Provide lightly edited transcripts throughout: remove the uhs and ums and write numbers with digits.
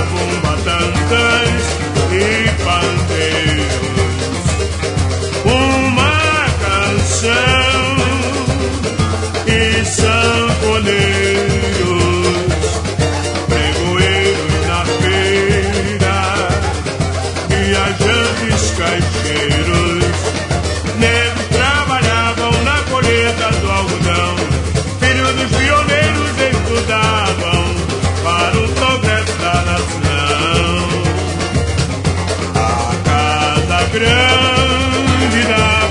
trabalhavam batatas e pandeiros. Uma canção e sanfoneiros, pregoeiros na feira, viajantes caixeiros. Negros trabalhavam na colheita do algodão, filhos dos pioneiros estudavam para o progresso da nação. A casa grande da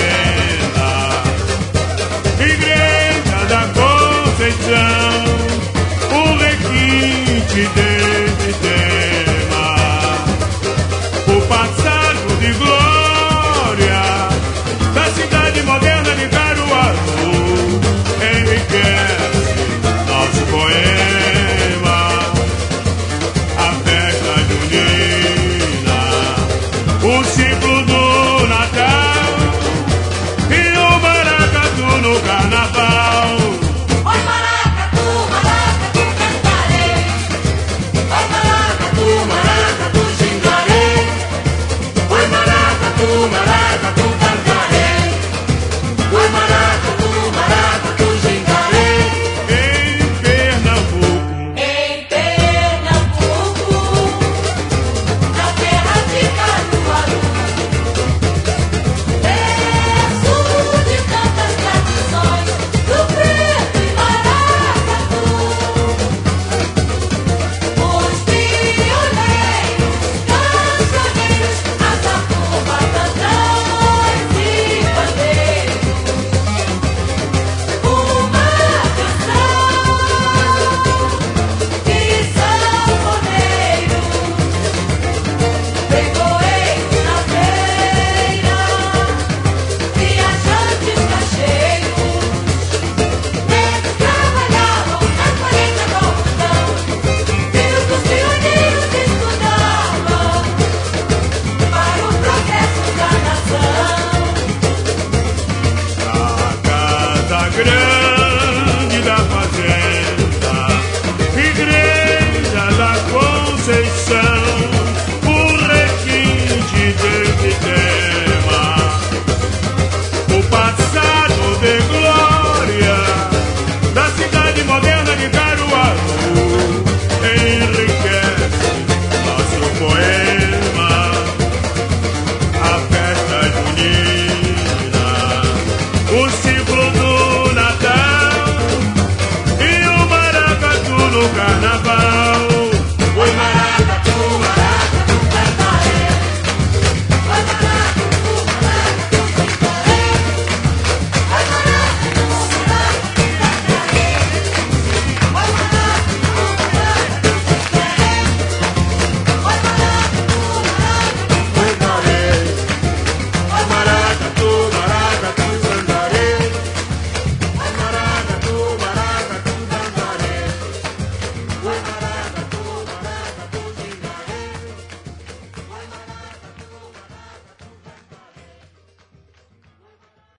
fazenda, igreja da Conceição, o requinte desse tema, o passado de glória da cidade moderna de Caruaru enriquece nosso poema. A festa junina, o ciclo do Natal e o maracatu no carnaval. Oi maracatu, maracatu cantarei. Oi maracatu, maracatu xingarei. Oi maracatu, maracatu cantarei. Oi maracatu, maracatu xingarei. Em Pernambuco, Na terra de Caruaru, berço de tantas tradições, do preto e maracatu. Os pioneiros, cancioneiros, atavam batatões e pandeiros. Uma canção e sanfoneiros, pregoeiros na feira, viajantes caixeiros. Negros trabalhavam na colheita do algodão, filhos dos pioneiros estudavam para o progresso da nação. a casa grande da fazenda, igreja da Conceição,